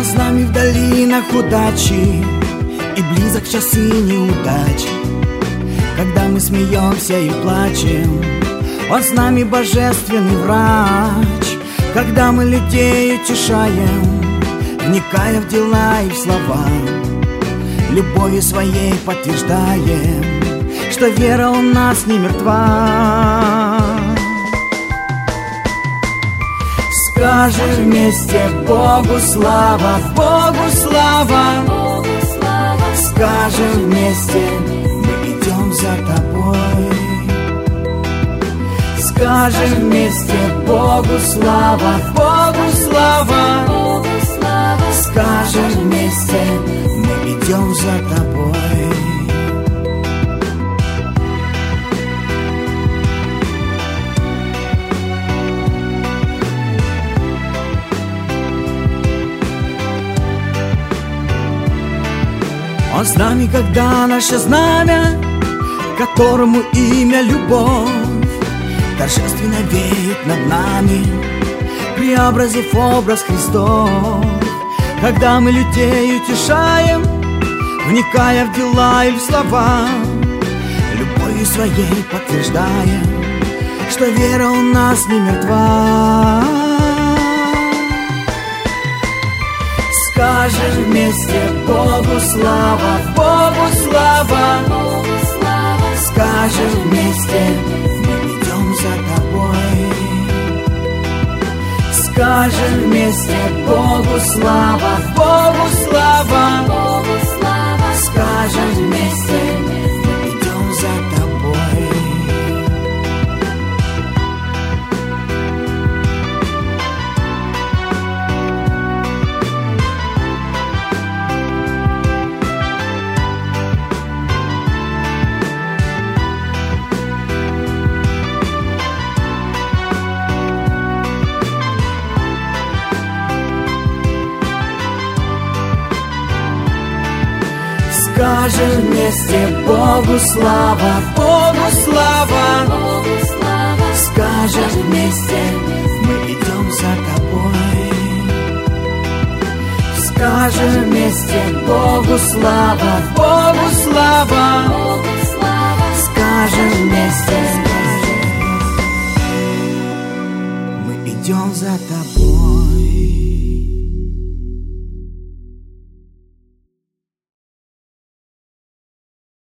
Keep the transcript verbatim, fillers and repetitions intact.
с нами в долинах удачи и близок часы неудачи. Когда мы смеемся и плачем, Он с нами божественный врач. Когда мы людей утешаем, вникая в дела и в слова, любовью своей подтверждаем, что вера у нас не мертва. Скажем вместе: Богу слава, Богу слава. Скажем вместе: мы идем за тобой. Скажем вместе: Богу слава, Богу слава. Скажем вместе: мы идем за тобой. Он с нами, когда наше знамя, которому имя любовь, торжественно веет над нами, преобразив образ Христов. Когда мы людей утешаем, вникая в дела и в слова, любовью своей подтверждаем, что вера у нас не мертва. Скажем вместе: Богу слава, Богу слава. Скажем вместе: мы идем за тобой. Скажем вместе: Богу слава, Богу слава. Скажем вместе: мы идем за тобой. Скажем вместе: Богу слава, Богу слава. Скажем вместе: мы идем за тобой. Скажем вместе: Богу слава, Богу слава. Скажем вместе: мы идем за тобой.